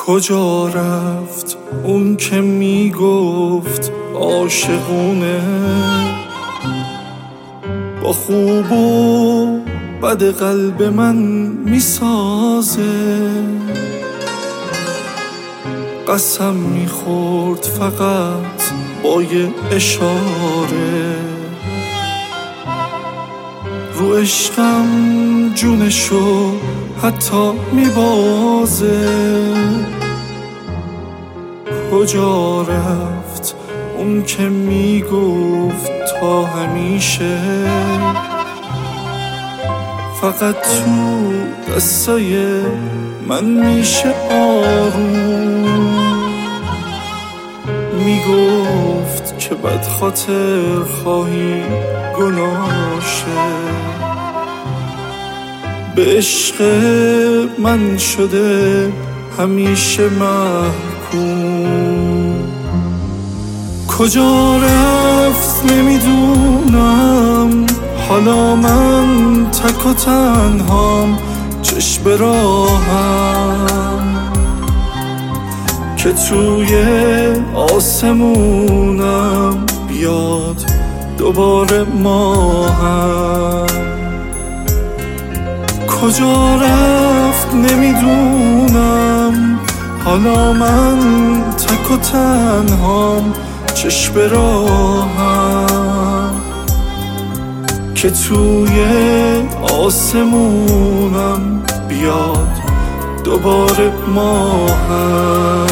کجا رفت اون که میگفت عاشقونه، با خوب و بد قلب من میسازه. قسم میخورد فقط با یه اشاره، رو عشقم جونشو حتی میبازه. کجا رفت اون که میگفت تا همیشه، فقط تو دستای من میشه آروم. میگفت که بد خاطر خواهی گناشه، به عشق من شده همیشه محکوم. کجا رفت نمیدونم، حالا من تک و تنهام، چشم به راهم که توی آسمونم بیاد دوباره ماهم. کجا رفت نمیدونم، حالا من تک و تنهام، چشم به راهم که توی آسمونم بیاد دوباره ماهم.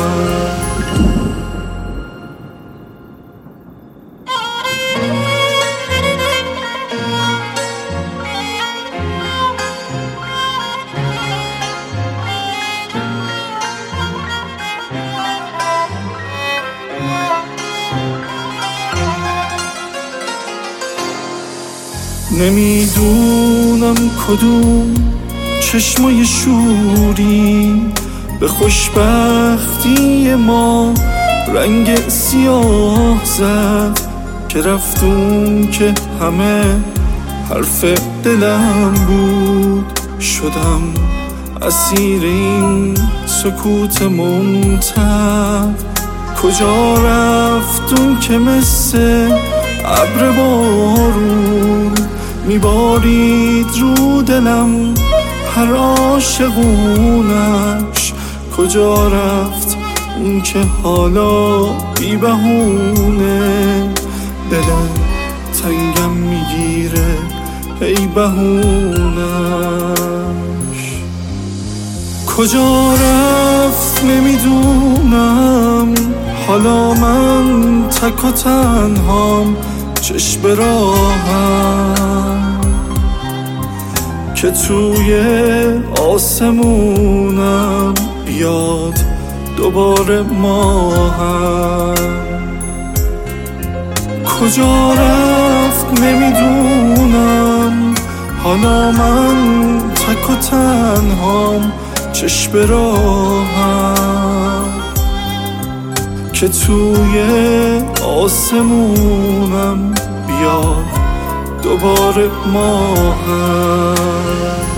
نمیدونم کدوم چشمای شوری به خوشبختی ما رنگ سیاه زد، که رفتون که همه حرف دلم بود. شدم اسیر این سکوت ممتد. کجا رفتون که مثل ابر بارون میبارید رو دلم هر عاشقونش. کجا رفت اون که حالا بی بهونه دل تنگم میگیره ای بهونش. کجا رفت نمیدونم، حالا من تک و تنهام، چشم به راهم که توی آسمونم بیاد دوباره ماهم. کجا رفت نمیدونم، حالا من تک و تنهام، چشم به راهم که توی آسمونم بیاد دوباره ماهم.